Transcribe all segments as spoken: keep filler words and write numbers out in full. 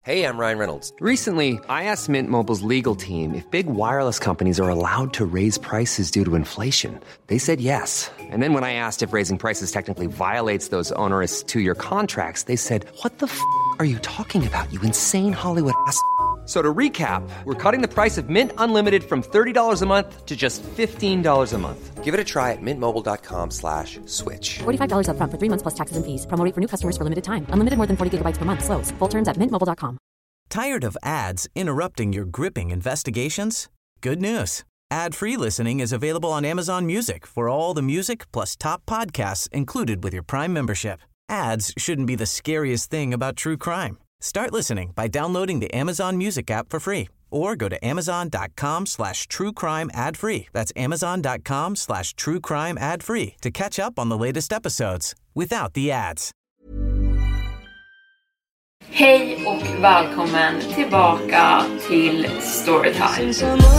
Hey, I'm Ryan Reynolds. Recently, I asked Mint Mobile's legal team if big wireless companies are allowed to raise prices due to inflation. They said yes. And then when I asked if raising prices technically violates those onerous two-year contracts, they said, "What the f*** are you talking about, you insane Hollywood ass?" So to recap, we're cutting the price of Mint Unlimited from thirty dollars a month to just fifteen dollars a month. Give it a try at mintmobile.com slash switch. forty-five dollars up front for three months plus taxes and fees. Promo rate for new customers for limited time. Unlimited more than forty gigabytes per month. Slows full terms at mint mobile dot com. Tired of ads interrupting your gripping investigations? Good news. Ad-free listening is available on Amazon Music for all the music plus top podcasts included with your Prime membership. Ads shouldn't be the scariest thing about true crime. Start listening by downloading the Amazon Music app for free or go to amazon.com slash true crime ad free. That's amazon.com slash true crime ad free to catch up on the latest episodes without the ads. Hej och välkommen tillbaka till Storytime.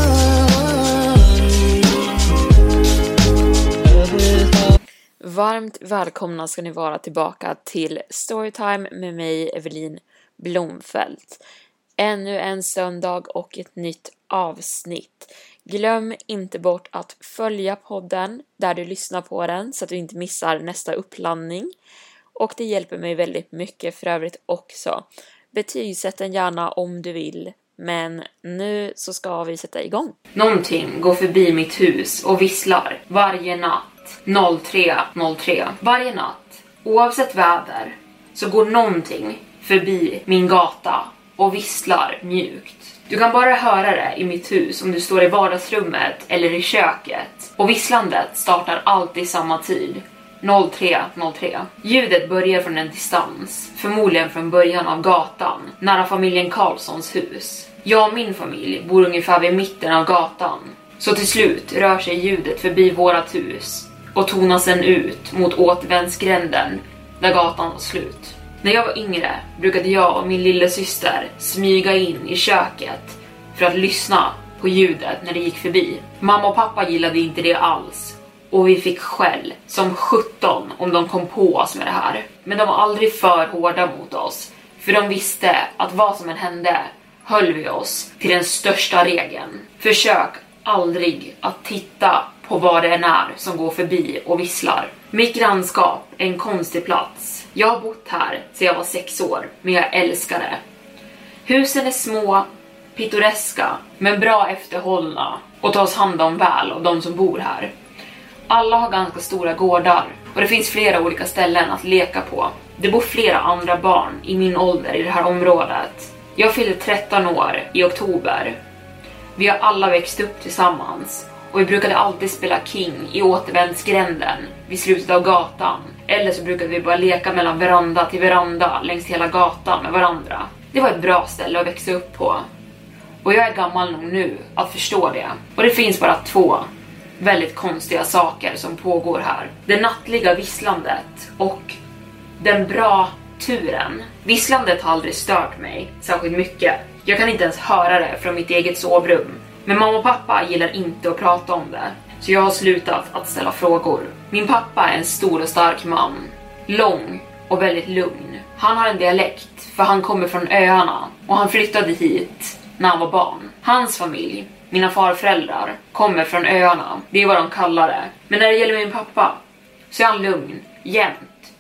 Varmt välkomna ska ni vara tillbaka till Storytime med mig, Evelin Blomfelt. Ännu en söndag och ett nytt avsnitt. Glöm inte bort att följa podden där du lyssnar på den så att du inte missar nästa uppladdning. Och det hjälper mig väldigt mycket för övrigt också. Betygsätt den gärna om du vill. Men nu så ska vi sätta igång. Någonting går förbi mitt hus och visslar varje natt noll tre noll tre. Varje natt, oavsett väder, så går någonting förbi min gata och visslar mjukt. Du kan bara höra det i mitt hus om du står i vardagsrummet eller i köket. Och visslandet startar alltid samma tid. noll tre noll tre. Ljudet börjar från en distans, förmodligen från början av gatan, nära familjen Karlssons hus. Jag och min familj bor ungefär vid mitten av gatan. Så till slut rör sig ljudet förbi vårat hus och tonar sen ut mot återvändsgränden där gatan var slut. När jag var yngre brukade jag och min lilla syster smyga in i köket för att lyssna på ljudet när det gick förbi. Mamma och pappa gillade inte det alls. Och vi fick skäll som sjutton om de kom på oss med det här. Men de var aldrig för hårda mot oss. För de visste att vad som än hände höll vi oss till den största regeln. Försök aldrig att titta på vad det än är som går förbi och visslar. Mitt grannskap är en konstig plats. Jag har bott här sedan jag var sex år, men jag älskar det. Husen är små, pittoreska, men bra efterhållna och tas hand om väl av de som bor här. Alla har ganska stora gårdar och det finns flera olika ställen att leka på. Det bor flera andra barn i min ålder i det här området. Jag fyllde tretton år i oktober. Vi har alla växt upp tillsammans och vi brukade alltid spela King i återvändsgränden vid slutet av gatan. Eller så brukade vi bara leka mellan veranda till veranda längs hela gatan med varandra. Det var ett bra ställe att växa upp på. Och jag är gammal nog nu att förstå det. Och det finns bara två väldigt konstiga saker som pågår här. Det nattliga visslandet och den bra turen. Visslandet har aldrig stört mig särskilt mycket. Jag kan inte ens höra det från mitt eget sovrum. Men mamma och pappa gillar inte att prata om det. Så jag har slutat att ställa frågor. Min pappa är en stor och stark man. Lång och väldigt lugn. Han har en dialekt för han kommer från öarna. Och han flyttade hit när han var barn. Hans familj, mina farföräldrar, kommer från öarna. Det är vad de kallar det. Men när det gäller min pappa så är han lugn, jämt.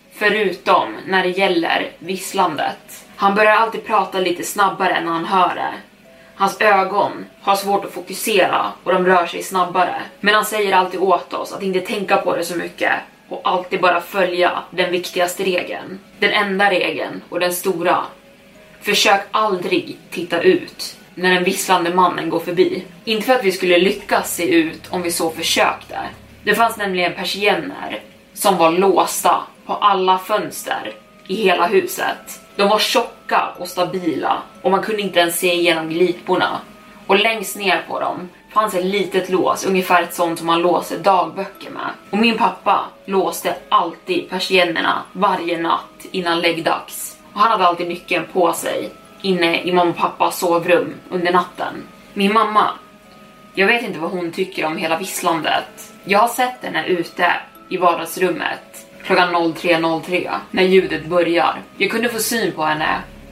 Förutom när det gäller visslandet. Han börjar alltid prata lite snabbare när han hör det. Hans ögon har svårt att fokusera och de rör sig snabbare. Men han säger alltid åt oss att inte tänka på det så mycket. Och alltid bara följa den viktigaste regeln. Den enda regeln och den stora. Försök aldrig titta ut när den visslande mannen går förbi. Inte för att vi skulle lyckas se ut om vi så försökte. Det fanns nämligen persienner som var låsta på alla fönster i hela huset. De var tjocka och stabila och man kunde inte ens se igenom gliporna. Och längst ner på dem fanns ett litet lås, ungefär ett sånt som man låser dagböcker med. Och min pappa låste alltid persiennerna varje natt innan läggdags. Och han hade alltid nyckeln på sig inne i mamma och pappas sovrum under natten. Min mamma, jag vet inte vad hon tycker om hela visslandet. Jag har sett henne ute i vardagsrummet klockan noll tre noll tre när ljudet börjar. Jag kunde få syn på henne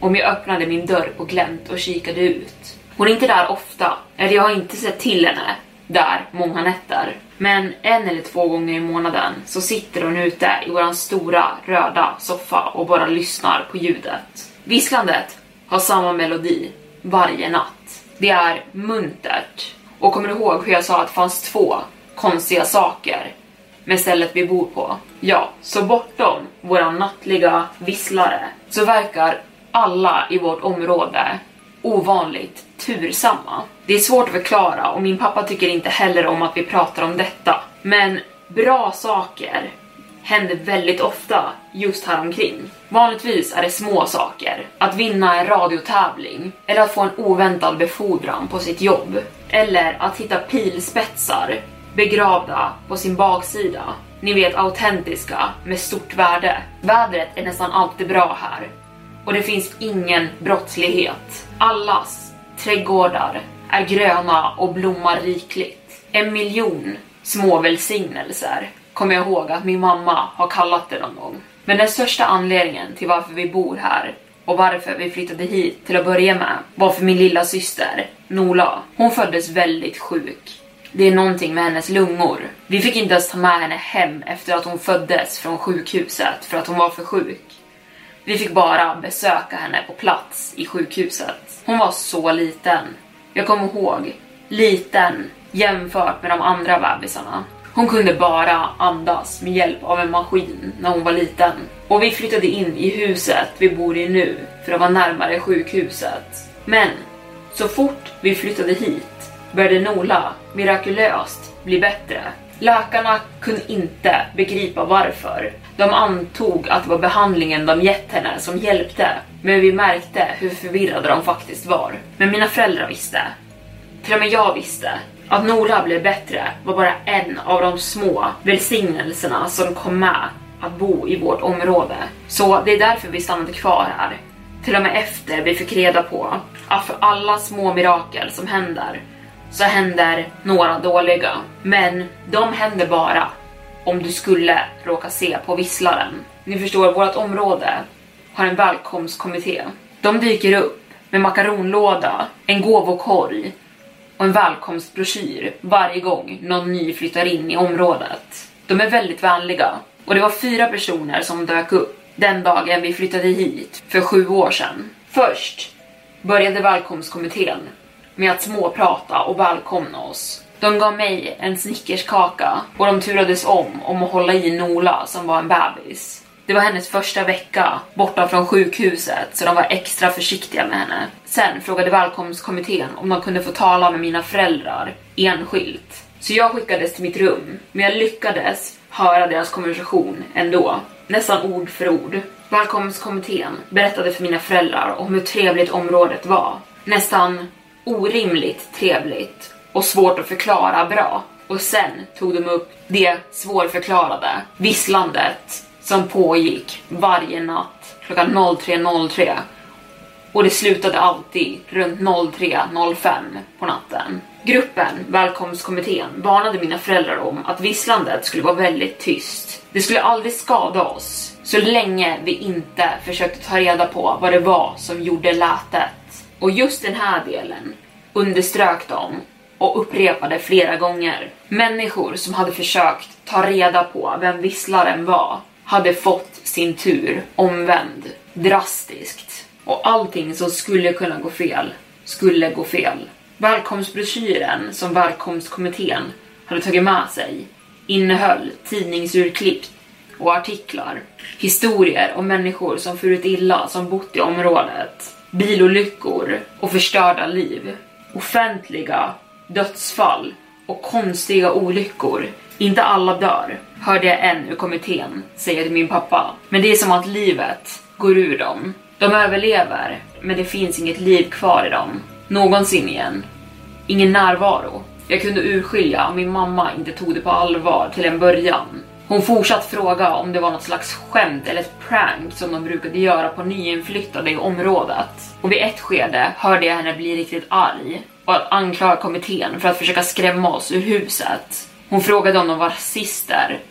om jag öppnade min dörr på glänt och kikade ut. Hon är inte där ofta, eller jag har inte sett till henne där många nätter. Men en eller två gånger i månaden så sitter hon ute i våran stora röda soffa och bara lyssnar på ljudet. Visslandet har samma melodi varje natt. Det är muntert. Och kommer du ihåg hur jag sa att det fanns två konstiga saker med stället vi bor på? Ja, så bortom våra nattliga visslare så verkar alla i vårt område ovanligt tursamma. Det är svårt att förklara och min pappa tycker inte heller om att vi pratar om detta. Men bra saker händer väldigt ofta just här omkring. Vanligtvis är det små saker. Att vinna en radiotävling, eller att få en oväntad befordran på sitt jobb, eller att hitta pilspetsar begravda på sin baksida. Ni vet, autentiska med stort värde. Vädret är nästan alltid bra här. Och det finns ingen brottslighet. Allas trädgårdar är gröna och blommar rikligt. En miljon små välsignelser kommer jag ihåg att min mamma har kallat det någon gång. Men den största anledningen till varför vi bor här och varför vi flyttade hit till att börja med var för min lilla syster Nola. Hon föddes väldigt sjuk. Det är någonting med hennes lungor. Vi fick inte ens ta med henne hem efter att hon föddes från sjukhuset för att hon var för sjuk. Vi fick bara besöka henne på plats i sjukhuset. Hon var så liten. Jag kommer ihåg, liten jämfört med de andra bebisarna. Hon kunde bara andas med hjälp av en maskin när hon var liten. Och vi flyttade in i huset vi bor i nu för att vara närmare sjukhuset. Men så fort vi flyttade hit började Nola mirakulöst bli bättre. Läkarna kunde inte begripa varför. De antog att det var behandlingen de gett henne som hjälpte. Men vi märkte hur förvirrade de faktiskt var. Men mina föräldrar visste. Till och med jag visste. Att Nola blev bättre var bara en av de små välsignelserna som kom med att bo i vårt område. Så det är därför vi stannade kvar här. Till och med efter vi fick reda på att för alla små mirakel som händer så händer några dåliga. Men de händer bara om du skulle råka se på visslaren. Ni förstår, vårt område har en välkomstkommitté. De dyker upp med makaronlåda, en gåvokorg och en välkomstbroschyr varje gång någon ny flyttar in i området. De är väldigt vänliga. Och det var fyra personer som dök upp den dagen vi flyttade hit för sju år sedan. Först började välkomstkommittén med att småprata och välkomna oss. De gav mig en snickerskaka och de turades om om att hålla i Nola som var en bebis. Det var hennes första vecka borta från sjukhuset så de var extra försiktiga med henne. Sen frågade välkomstkommittén om de kunde få tala med mina föräldrar enskilt. Så jag skickades till mitt rum, men jag lyckades höra deras konversation ändå. Nästan ord för ord. Välkomstkommittén berättade för mina föräldrar om hur trevligt området var. Nästan orimligt trevligt och svårt att förklara bra. Och sen tog de upp det svårförklarade visslandet som pågick varje natt klockan tre noll tre. Och det slutade alltid runt tre noll fem på natten. Gruppen, välkomstkommittén, varnade mina föräldrar om att visslandet skulle vara väldigt tyst. Det skulle aldrig skada oss så länge vi inte försökte ta reda på vad det var som gjorde lätet. Och just den här delen underströk de och upprepade flera gånger. Människor som hade försökt ta reda på vem visslaren var hade fått sin tur omvänd drastiskt. Och allting som skulle kunna gå fel skulle gå fel. Välkomstbroschyren som välkomstkommittén hade tagit med sig innehöll tidningsurklipp och artiklar, historier om människor som förut illa som bott i området, bilolyckor och förstörda liv, offentliga dödsfall och konstiga olyckor. Inte alla dör, hörde jag en ur kommittén säga till min pappa. Men det är som att livet går ur dem. De överlever, men det finns inget liv kvar i dem. Någonsin igen. Ingen närvaro. Jag kunde urskilja om min mamma inte tog det på allvar till en början. Hon fortsatte fråga om det var något slags skämt eller ett prank som de brukade göra på nyinflyttade i området. Och vid ett skede hörde jag henne bli riktigt arg och att anklaga kommittén för att försöka skrämma oss ur huset. Hon frågade om de var rasister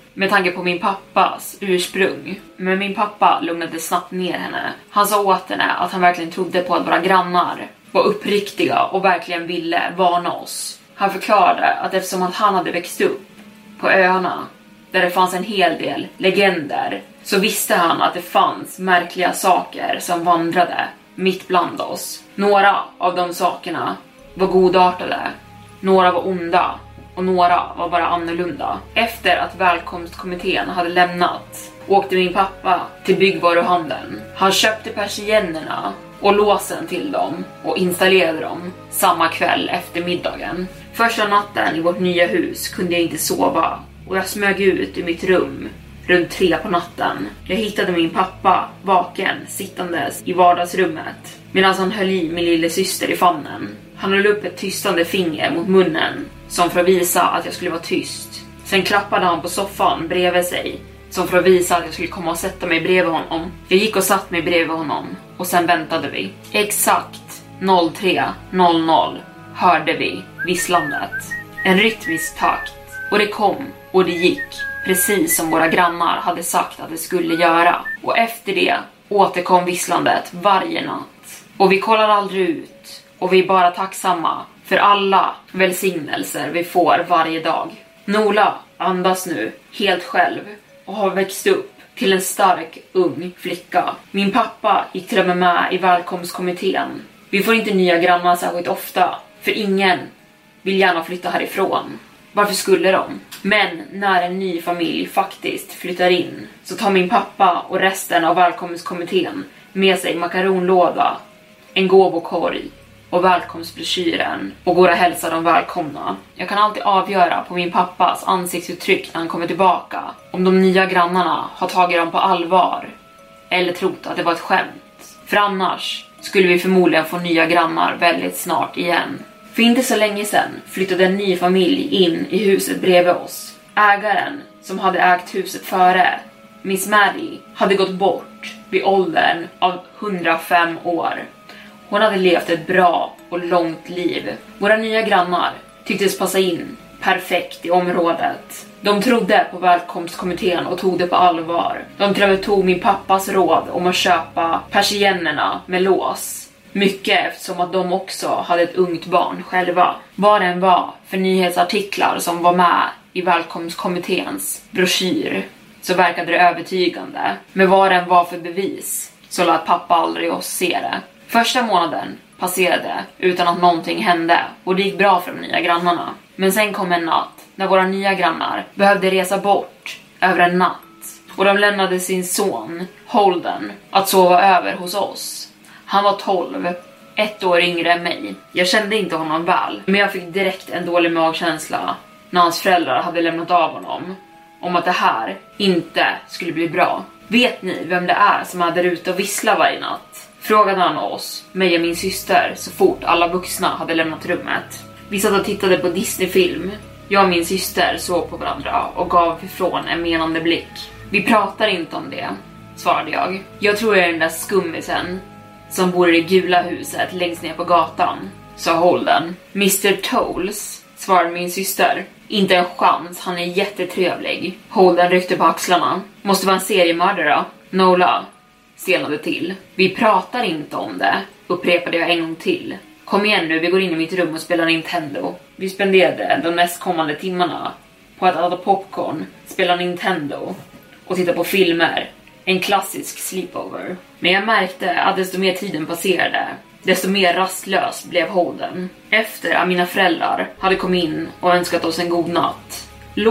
med tanke på min pappas ursprung. Men min pappa lugnade snabbt ner henne. Han sa åt henne att han verkligen trodde på att våra grannar var uppriktiga och verkligen ville varna oss. Han förklarade att eftersom att han hade växt upp på öarna där det fanns en hel del legender, så visste han att det fanns märkliga saker som vandrade mitt bland oss. Några av de sakerna var godartade, några var onda och några var bara annorlunda. Efter att välkomstkommittén hade lämnat åkte min pappa till byggvaruhandeln. Han köpte persiennerna och låsen till dem och installerade dem samma kväll efter middagen. Första natten i vårt nya hus kunde jag inte sova och jag smög ut i mitt rum runt tre på natten. Jag hittade min pappa vaken sittandes i vardagsrummet medan han höll i min lilla syster i famnen. Han höll upp ett tystande finger mot munnen som för att visa att jag skulle vara tyst. Sen klappade han på soffan bredvid sig som för att visa att jag skulle komma och sätta mig bredvid honom. Jag gick och satt mig bredvid honom och sen väntade vi. Exakt tre noll noll hörde vi visslandet. En rytmisk takt. Och det kom och det gick. Precis som våra grannar hade sagt att det skulle göra. Och efter det återkom visslandet varje natt. Och vi kollar aldrig ut. Och vi är bara tacksamma för alla välsignelser vi får varje dag. Nola andas nu helt själv och har växt upp till en stark ung flicka. Min pappa gick till och med med i välkomstkommittén. Vi får inte nya grannar särskilt ofta, för ingen vill gärna flytta härifrån. Varför skulle de? Men när en ny familj faktiskt flyttar in så tar min pappa och resten av välkomstkommittén med sig makaronlåda, en gåvokorg och välkomstbroschyren och går och hälsar dem välkomna. Jag kan alltid avgöra på min pappas ansiktsuttryck när han kommer tillbaka om de nya grannarna har tagit dem på allvar eller trott att det var ett skämt. För annars skulle vi förmodligen få nya grannar väldigt snart igen. För inte så länge sedan flyttade en ny familj in i huset bredvid oss. Ägaren som hade ägt huset före, Miss Maddie, hade gått bort vid åldern av hundrafem år. Hon hade levt ett bra och långt liv. Våra nya grannar tycktes passa in perfekt i området. De trodde på välkomstkommittén och tog det på allvar. De till och med tog min pappas råd om att köpa persiennerna med lås. Mycket eftersom att de också hade ett ungt barn själva. Vad den var för nyhetsartiklar som var med i välkomstkommitténs broschyr så verkade det övertygande. Men vad den var för bevis så lät pappa aldrig oss se det. Första månaden passerade utan att någonting hände och det gick bra för de nya grannarna. Men sen kom en natt när våra nya grannar behövde resa bort över en natt. Och de lämnade sin son, Holden, att sova över hos oss. Han var tolv, ett år yngre än mig. Jag kände inte honom väl, men jag fick direkt en dålig magkänsla när hans föräldrar hade lämnat av honom. Om att det här inte skulle bli bra. Vet ni vem det är som är där ute och visslar varje natt? Frågade han oss, mig och min syster, så fort alla vuxna hade lämnat rummet. Vi satt och tittade på Disney-film. Jag och min syster såg på varandra och gav ifrån en menande blick. Vi pratar inte om det, svarade jag. Jag tror jag är den där skummisen som bor i det gula huset längst ner på gatan, sa Holden. mister Tolls, svarade min syster. Inte en chans, han är jättetrevlig. Holden ryckte på axlarna. Måste vara en seriemördare. Nola stelnade till. Vi pratar inte om det, upprepade jag en gång till. Kom igen nu, vi går in i mitt rum och spelar Nintendo. Vi spenderade de nästkommande timmarna på att äta popcorn, spela Nintendo och titta på filmer. En klassisk sleepover. Men jag märkte att desto mer tiden passerade, desto mer rastlös blev Holden. Efter att mina föräldrar hade kommit in och önskat oss en god natt,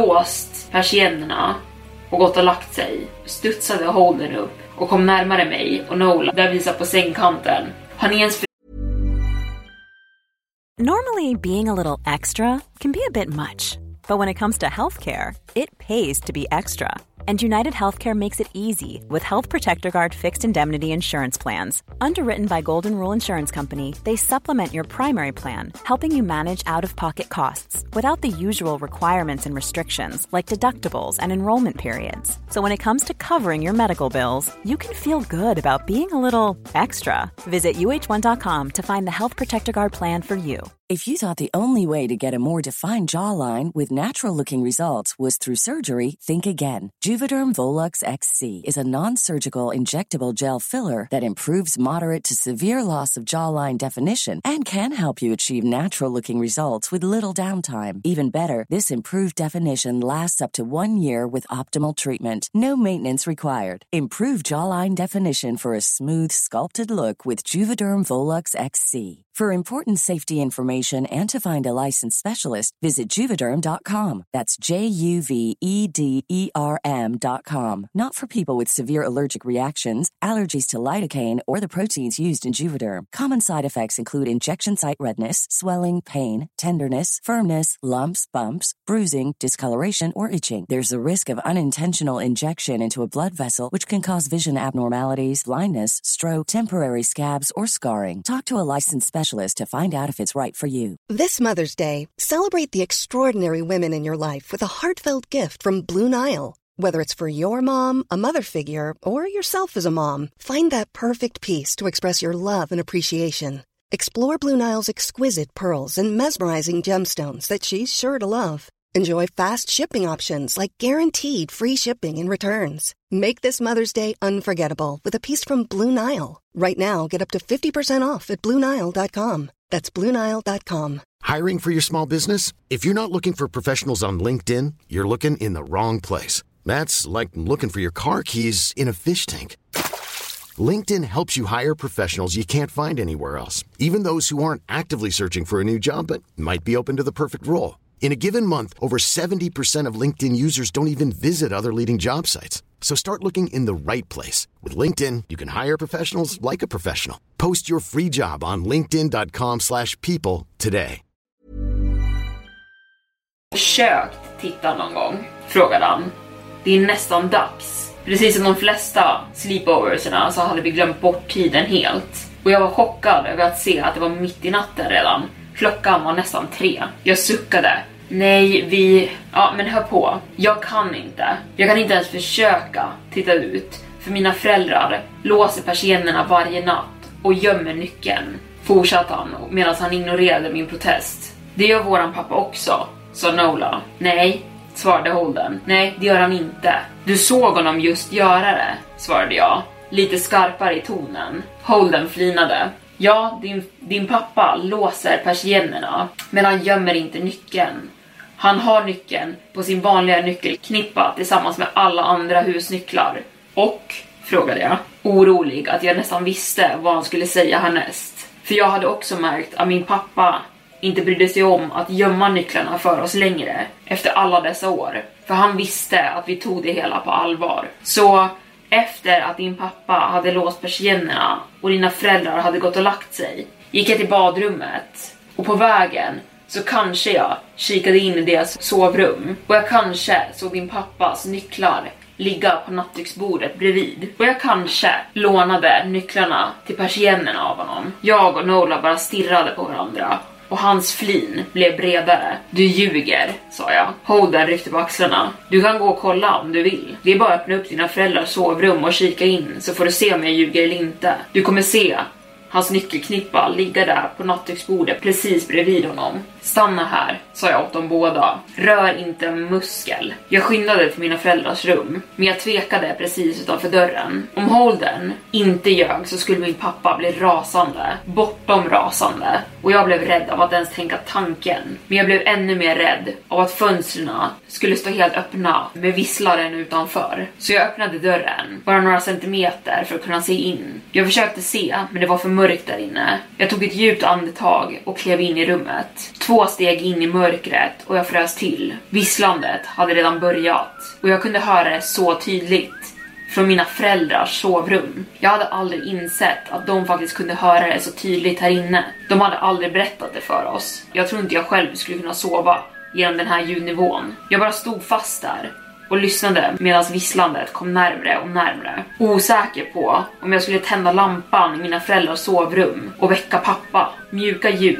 låst persiennerna och gått och lagt sig, studsade Holden upp och kom närmare mig och Nola där vi satt på sängkanten. Han ens Normally, being a little extra can be a bit much, but when it comes to healthcare, it pays to be extra. And United Healthcare makes it easy with Health Protector Guard fixed indemnity insurance plans. Underwritten by Golden Rule Insurance Company, they supplement your primary plan, helping you manage out-of-pocket costs without the usual requirements and restrictions like deductibles and enrollment periods. So when it comes to covering your medical bills, you can feel good about being a little extra. Visit U H one dot com to find the Health Protector Guard plan for you. If you thought the only way to get a more defined jawline with natural-looking results was through surgery, think again. Juvederm Volux X C is a non-surgical injectable gel filler that improves moderate to severe loss of jawline definition and can help you achieve natural-looking results with little downtime. Even better, this improved definition lasts up to one year with optimal treatment. No maintenance required. Improve jawline definition for a smooth, sculpted look with Juvederm Volux X C. For important safety information and to find a licensed specialist, visit Juvederm dot com. That's J U V E D E R M dot com. Not for people with severe allergic reactions, allergies to lidocaine, or the proteins used in Juvederm. Common side effects include injection site redness, swelling, pain, tenderness, firmness, lumps, bumps, bruising, discoloration, or itching. There's a risk of unintentional injection into a blood vessel, which can cause vision abnormalities, blindness, stroke, temporary scabs, or scarring. Talk to a licensed specialist to find out if it's right for you. This Mother's Day, celebrate the extraordinary women in your life with a heartfelt gift from Blue Nile. Whether it's for your mom, a mother figure, or yourself as a mom, find that perfect piece to express your love and appreciation. Explore Blue Nile's exquisite pearls and mesmerizing gemstones that she's sure to love. Enjoy fast shipping options like guaranteed free shipping and returns. Make this Mother's Day unforgettable with a piece from Blue Nile. Right now, get up to fifty percent off at Blue Nile dot com. That's Blue Nile dot com. Hiring for your small business? If you're not looking for professionals on LinkedIn, you're looking in the wrong place. That's like looking for your car keys in a fish tank. LinkedIn helps you hire professionals you can't find anywhere else, even those who aren't actively searching for a new job but might be open to the perfect role. In a given month, over seventy percent of LinkedIn users don't even visit other leading job sites. So start looking in the right place. With LinkedIn, you can hire professionals like a professional. Post your free job on linkedin dot com slash people today. Försökt titta någon gång, frågade han. Det är nästan dags. Precis som de flesta sleepoverserna så hade vi glömt bort tiden helt. Och jag var chockad över att se att det var mitt i natten redan. Klockan var nästan tre. Jag suckade. Nej, vi... Ja, men hör på. Jag kan inte. Jag kan inte ens försöka titta ut. För mina föräldrar låser persiennerna varje natt och gömmer nyckeln. Fortsatte han medan han ignorerade min protest. Det gör våran pappa också, sa Nola. Nej, svarade Holden. Nej, det gör han inte. Du såg honom just göra det, svarade jag. Lite skarpare i tonen. Holden flinade. Ja, din, din pappa låser persiennerna, men han gömmer inte nyckeln. Han har nyckeln på sin vanliga nyckelknippa tillsammans med alla andra husnycklar. Och, frågade jag, orolig att jag nästan visste vad han skulle säga härnäst. För jag hade också märkt att min pappa inte brydde sig om att gömma nycklarna för oss längre efter alla dessa år. För han visste att vi tog det hela på allvar. Så efter att din pappa hade låst persiennerna och dina föräldrar hade gått och lagt sig, gick jag till badrummet. Och på vägen så kanske jag kikade in i deras sovrum. Och jag kanske såg din pappas nycklar ligga på nattduksbordet bredvid. Och jag kanske lånade nycklarna till persiennerna av honom. Jag och Nola bara stirrade på varandra. Och hans flin blev bredare. Du ljuger, sa jag. Holden ryckte på axlarna. Du kan gå och kolla om du vill. Det är bara att öppna upp dina föräldrars sovrum och kika in, så får du se om jag ljuger eller inte. Du kommer se hans nyckelknippa ligga där på nattduksbordet precis bredvid honom. Stanna här, sa jag åt dem båda. Rör inte en muskel. Jag skyndade till mina föräldrars rum, men jag tvekade precis utanför dörren. Om Holden inte ljög så skulle min pappa bli rasande, bortom rasande. Och jag blev rädd av att ens tänka tanken. Men jag blev ännu mer rädd av att fönstren skulle stå helt öppna med visslaren utanför. Så jag öppnade dörren, bara några centimeter för att kunna se in. Jag försökte se, men det var för mörkt där inne. Jag tog ett djupt andetag och klev in i rummet. Två steg in i mörkret och jag frös till. Visslandet hade redan börjat och jag kunde höra det så tydligt från mina föräldrars sovrum. Jag hade aldrig insett att de faktiskt kunde höra det så tydligt här inne. De hade aldrig berättat det för oss. Jag tror inte jag själv skulle kunna sova genom den här ljudnivån. Jag bara stod fast där och lyssnade medan visslandet kom närmare och närmare. Osäker på om jag skulle tända lampan i mina föräldrars sovrum och väcka pappa. Mjuka ljud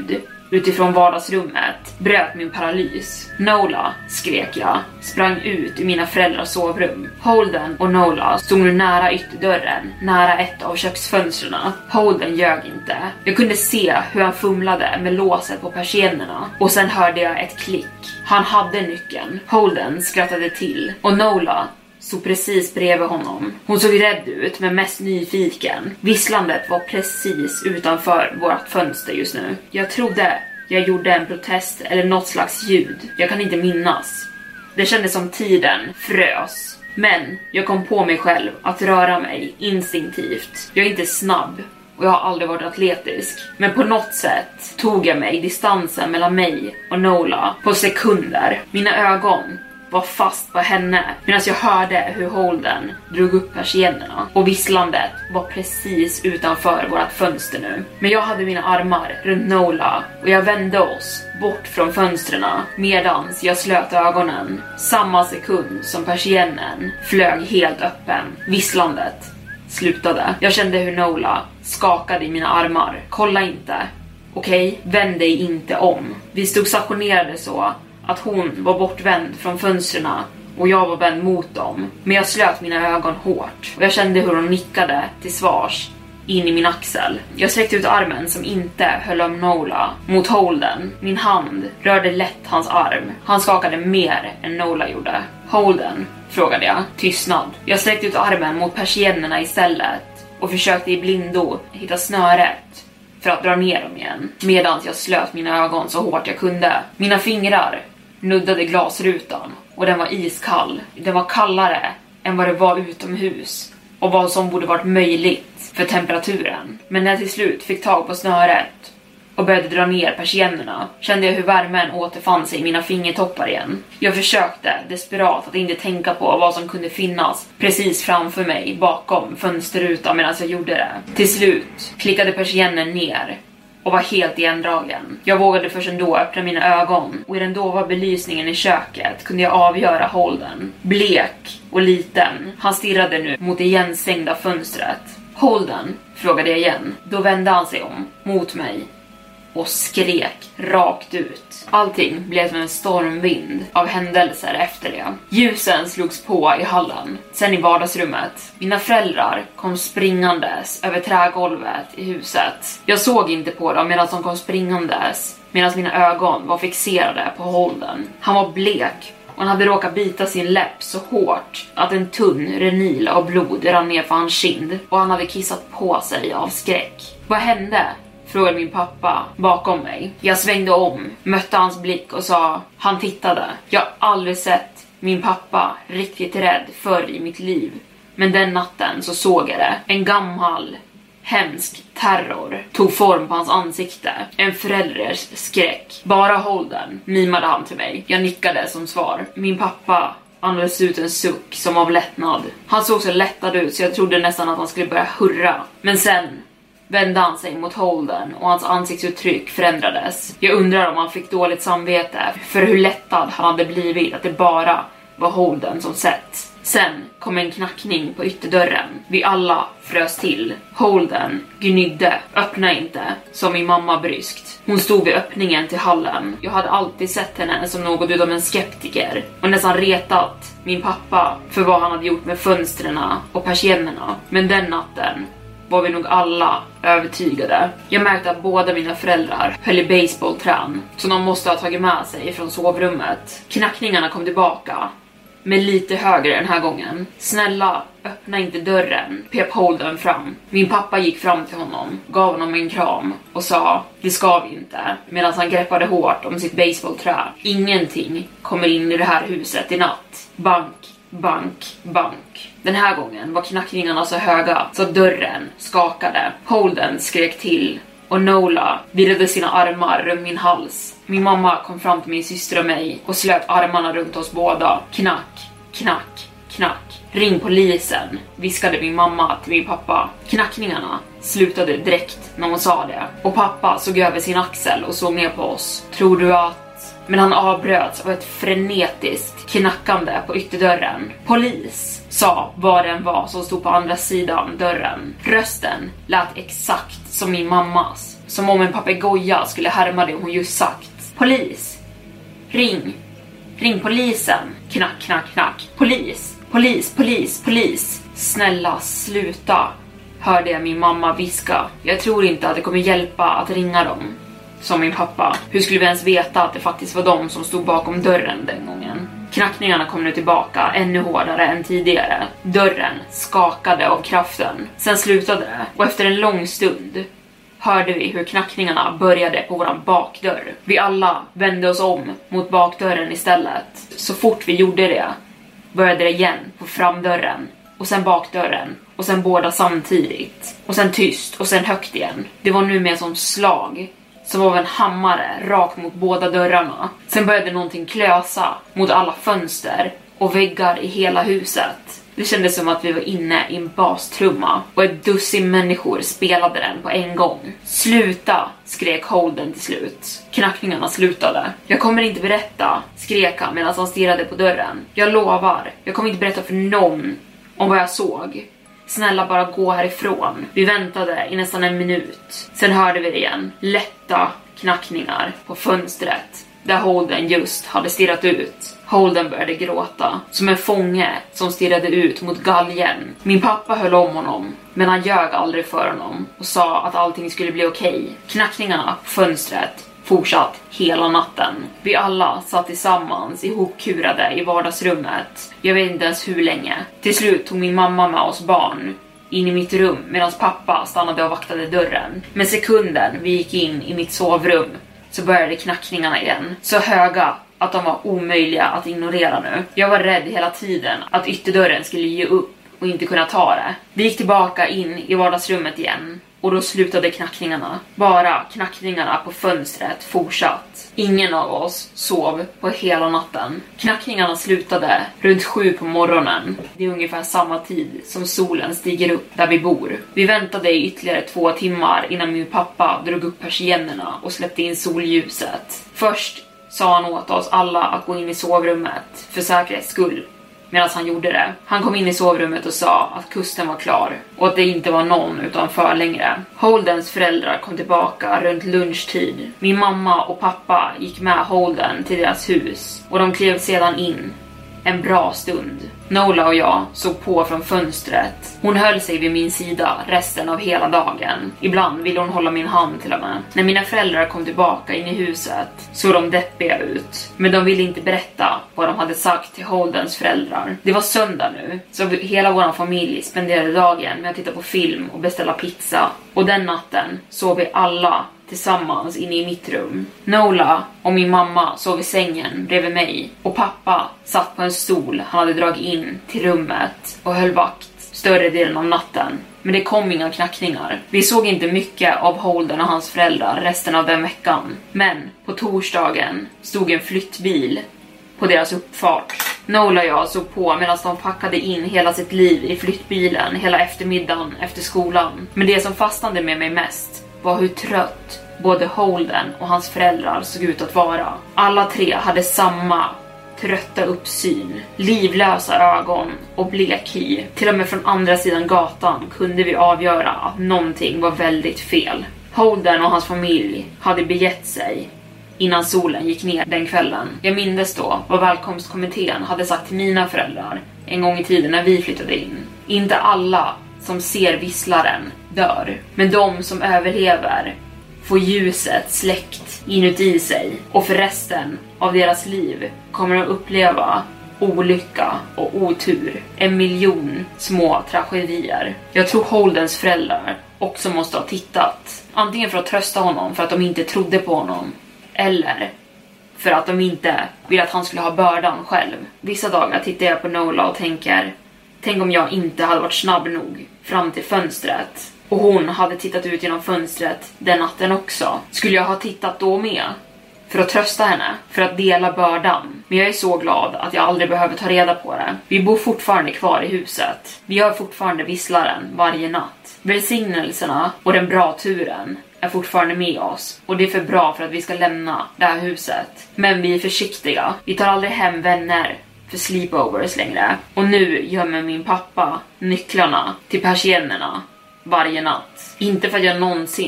utifrån vardagsrummet bröt min paralys. Nola, skrek jag, sprang ut ur mina föräldrars sovrum. Holden och Nola stod nu nära ytterdörren, nära ett av köksfönstren. Holden ljög inte. Jag kunde se hur han fumlade med låset på persiennerna och sen hörde jag ett klick. Han hade nyckeln. Holden skrattade till och Nola stod precis bredvid honom. Hon såg rädd ut men mest nyfiken. Visslandet var precis utanför vårt fönster just nu. Jag trodde jag gjorde en protest eller något slags ljud. Jag kan inte minnas. Det kändes som tiden frös. Men jag kom på mig själv att röra mig instinktivt. Jag är inte snabb och jag har aldrig varit atletisk. Men på något sätt tog jag mig distansen mellan mig och Nola på sekunder. Mina ögon var fast på henne medan jag hörde hur Holden drog upp persiennerna och visslandet var precis utanför vårt fönster nu. Men jag hade mina armar runt Nola och jag vände oss bort från fönstren medans jag slöt ögonen. Samma sekund som persiennen flög helt öppen. Visslandet slutade. Jag kände hur Nola skakade i mina armar. Kolla inte. Okej, okay? Vänd dig inte om. Vi stod stationerade så att hon var bortvänd från fönstren och jag var vänd mot dem. Men jag slöt mina ögon hårt och jag kände hur hon nickade till svars in i min axel. Jag sträckte ut armen som inte höll om Nola mot Holden. Min hand rörde lätt hans arm. Han skakade mer än Nola gjorde. Holden, frågade jag. Tystnad. Jag sträckte ut armen mot persiennerna istället och försökte i blindo hitta snöret för att dra ner dem igen. Medan jag slöt mina ögon så hårt jag kunde. Mina fingrar nuddade glasrutan och den var iskall. Den var kallare än vad det var utomhus och vad som borde varit möjligt för temperaturen. Men när jag till slut fick tag på snöret och började dra ner persiennerna kände jag hur värmen återfann sig i mina fingertoppar igen. Jag försökte desperat att inte tänka på vad som kunde finnas precis framför mig bakom fönsterrutan medan jag gjorde det. Till slut klickade persiennen ner och var helt igendragen. Jag vågade först ändå öppna mina ögon och i den dova belysningen i köket kunde jag avgöra Holden. Blek och liten. Han stirrade nu mot det igenstängda fönstret. Holden, frågade jag igen. Då vände han sig om mot mig och skrek rakt ut. Allting blev som en stormvind av händelser efter det. Ljusen slogs på i hallen, sen i vardagsrummet. Mina föräldrar kom springandes över trägolvet i huset. Jag såg inte på dem medan de kom springandes, medan mina ögon var fixerade på Holden. Han var blek och han hade råkat bita sin läpp så hårt att en tunn renil av blod rann ner för hans kind och han hade kissat på sig av skräck. Vad hände? Frågade min pappa bakom mig. Jag svängde om, mötte hans blick och sa, han tittade. Jag har aldrig sett min pappa riktigt rädd förr i mitt liv. Men den natten så såg jag det. En gammal, hemsk terror tog form på hans ansikte. En förälders skräck. Bara Holden, mimade han till mig. Jag nickade som svar. Min pappa andades ut en suck som av lättnad. Han såg så lättad ut så jag trodde nästan att han skulle börja hurra. Men sen vände han sig mot Holden och hans ansiktsuttryck förändrades. Jag undrar om han fick dåligt samvete för hur lättad han hade blivit att det bara var Holden som sett. Sen kom en knackning på ytterdörren. Vi alla frös till. Holden gnydde. Öppna inte, sa min mamma bryskt. Hon stod vid öppningen till hallen. Jag hade alltid sett henne som något utav en skeptiker och nästan retat min pappa för vad han hade gjort med fönstren och persiennerna. Men den natten var vi nog alla övertygade. Jag märkte att båda mina föräldrar höll i baseballträn som de måste ha tagit med sig från sovrummet. Knackningarna kom tillbaka, men lite högre den här gången. Snälla, öppna inte dörren, pep Holden fram. Min pappa gick fram till honom, gav honom en kram och sa, det ska vi inte, medan han greppade hårt om sitt baseballträ. Ingenting kommer in i det här huset i natt. Bank, bank, bank. Den här gången var knackningarna så höga så dörren skakade. Holden skrek till och Nola virade sina armar runt min hals. Min mamma kom fram till min syster och mig och slöt armarna runt oss båda. Knack, knack, knack. Ring polisen, viskade min mamma till min pappa. Knackningarna slutade direkt när hon sa det. Och pappa såg över sin axel och såg ner på oss. Tror du att... Men han avbröts av ett frenetiskt knackande på ytterdörren. Polis, sa vad den var som stod på andra sidan dörren. Rösten lät exakt som min mammas. som om en papegoja skulle härma det hon just sagt. Polis! Ring! Ring polisen! Knack, knack, knack. Polis! Polis, polis, polis! Snälla, sluta! Hörde jag min mamma viska. Jag tror inte att det kommer hjälpa att ringa dem, sa min pappa. Hur skulle vi ens veta att det faktiskt var de som stod bakom dörren den gången? Knackningarna kom nu tillbaka ännu hårdare än tidigare. Dörren skakade av kraften. Sen slutade det, och efter en lång stund hörde vi hur knackningarna började på våran bakdörr. Vi alla vände oss om mot bakdörren istället. Så fort vi gjorde det började det igen på framdörren, och sen bakdörren, och sen båda samtidigt. Och sen tyst, och sen högt igen. Det var nu mer som slag, som av en hammare rakt mot båda dörrarna. Sen började någonting klösa mot alla fönster och väggar i hela huset. Det kändes som att vi var inne i en bastrumma och ett dussin människor spelade den på en gång. Sluta, skrek Holden till slut. Knackningarna slutade. Jag kommer inte berätta, skrek han medan han stirrade på dörren. Jag lovar, jag kommer inte berätta för någon om vad jag såg. Snälla, bara gå härifrån. Vi väntade i nästan en minut. Sen hörde vi det igen. Lätta knackningar på fönstret där Holden just hade stirrat ut. Holden började gråta, som en fånge som stirrade ut mot galgen. Min pappa höll om honom, men han ljög aldrig för honom och sa att allting skulle bli okej. Knackningarna på fönstret fortsatt hela natten. Vi alla satt tillsammans ihopkurade i vardagsrummet. Jag vet inte ens hur länge. Till slut tog min mamma med oss barn in i mitt rum medan pappa stannade och vaktade dörren. Men sekunden vi gick in i mitt sovrum så började knackningarna igen. Så höga att de var omöjliga att ignorera nu. Jag var rädd hela tiden att ytterdörren skulle ge upp och inte kunna ta det. Vi gick tillbaka in i vardagsrummet igen. Och då slutade knackningarna. Bara knackningarna på fönstret fortsatt. Ingen av oss sov på hela natten. Knackningarna slutade runt sju på morgonen. Det är ungefär samma tid som solen stiger upp där vi bor. Vi väntade i ytterligare två timmar innan min pappa drog upp persiennerna och släppte in solljuset. Först sa han åt oss alla att gå in i sovrummet för säkerhets skull. Medan han gjorde det. Han kom in i sovrummet och sa att kusten var klar och att det inte var någon utanför längre. Holdens föräldrar kom tillbaka runt lunchtid. Min mamma och pappa gick med Holden till deras hus och de klev sedan in en bra stund. Nola och jag såg på från fönstret. Hon höll sig vid min sida resten av hela dagen. Ibland ville hon hålla min hand till och med. När mina föräldrar kom tillbaka in i huset såg de deppiga ut. Men de ville inte berätta vad de hade sagt till Holdens föräldrar. Det var söndag nu, så hela vår familj spenderade dagen med att titta på film och beställa pizza. Och den natten sov vi alla tillsammans inne i mitt rum. Nola och min mamma sov i sängen bredvid mig och pappa satt på en stol han hade dragit in till rummet och höll vakt större delen av natten. Men det kom inga knackningar. Vi såg inte mycket av Holden och hans föräldrar resten av den veckan. Men på torsdagen stod en flyttbil på deras uppfart. Nola och jag såg på medan de packade in hela sitt liv i flyttbilen hela eftermiddagen efter skolan. Men det som fastnade med mig mest var hur trött både Holden och hans föräldrar såg ut att vara. Alla tre hade samma trötta uppsyn, livlösa ögon och blek hy. Till och med från andra sidan gatan kunde vi avgöra att någonting var väldigt fel. Holden och hans familj hade begett sig innan solen gick ner den kvällen. Jag minns då vad välkomstkommittén hade sagt till mina föräldrar en gång i tiden när vi flyttade in. Inte alla som ser visslaren dör, men de som överlever får ljuset släckt inuti sig och för resten av deras liv kommer de uppleva olycka och otur. En miljon små tragedier. Jag tror Holdens föräldrar också måste ha tittat. Antingen för att trösta honom för att de inte trodde på honom, eller för att de inte ville att han skulle ha bördan själv. Vissa dagar tittar jag på Nola och tänker, tänk om jag inte hade varit snabb nog fram till fönstret och hon hade tittat ut genom fönstret den natten också. Skulle jag ha tittat då med? För att trösta henne, för att dela bördan. Men jag är så glad att jag aldrig behöver ta reda på det. Vi bor fortfarande kvar i huset. Vi har fortfarande visslaren varje natt. Välsignelserna och den bra turen är fortfarande med oss. Och det är för bra för att vi ska lämna det här huset. Men vi är försiktiga. Vi tar aldrig hem vänner för sleepovers längre. Och nu gömmer min pappa nycklarna till persiennerna varje natt. Inte för att jag någonsin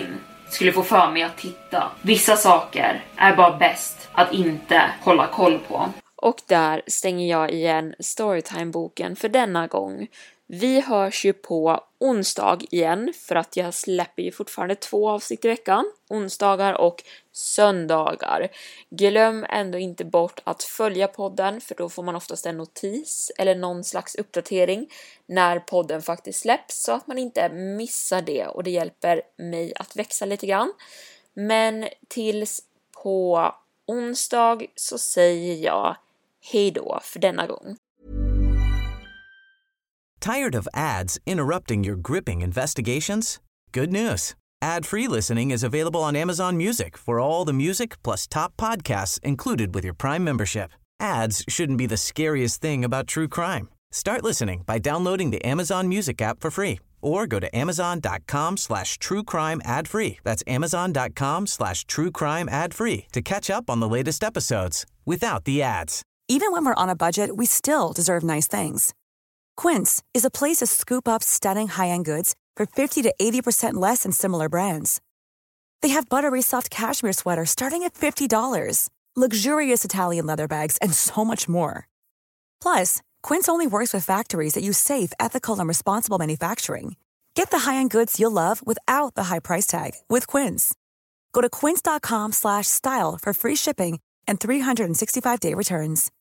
skulle få för mig att titta. Vissa saker är bara bäst att inte hålla koll på. Och där stänger jag igen Storytime-boken för denna gång. Vi hörs ju på onsdag igen, för att jag släpper ju fortfarande två avsnitt i veckan. Onsdagar och söndagar. Glöm ändå inte bort att följa podden, för då får man oftast en notis eller någon slags uppdatering när podden faktiskt släpps, så att man inte missar det, och det hjälper mig att växa lite grann. Men tills på onsdag så säger jag hej då för denna gång. Tired of ads interrupting your gripping investigations? Good news. Ad-free listening is available on Amazon Music for all the music plus top podcasts included with your Prime membership. Ads shouldn't be the scariest thing about true crime. Start listening by downloading the Amazon Music app for free or go to amazon.com slash true crime ad free. That's amazon.com slash true crime ad free to catch up on the latest episodes without the ads. Even when we're on a budget, we still deserve nice things. Quince is a place to scoop up stunning high-end goods for fifty to eighty percent less than similar brands. They have buttery soft cashmere sweaters starting at fifty dollars, luxurious Italian leather bags, and so much more. Plus, Quince only works with factories that use safe, ethical, and responsible manufacturing. Get the high-end goods you'll love without the high price tag with Quince. Go to quince.com slash style for free shipping and three sixty-five day returns.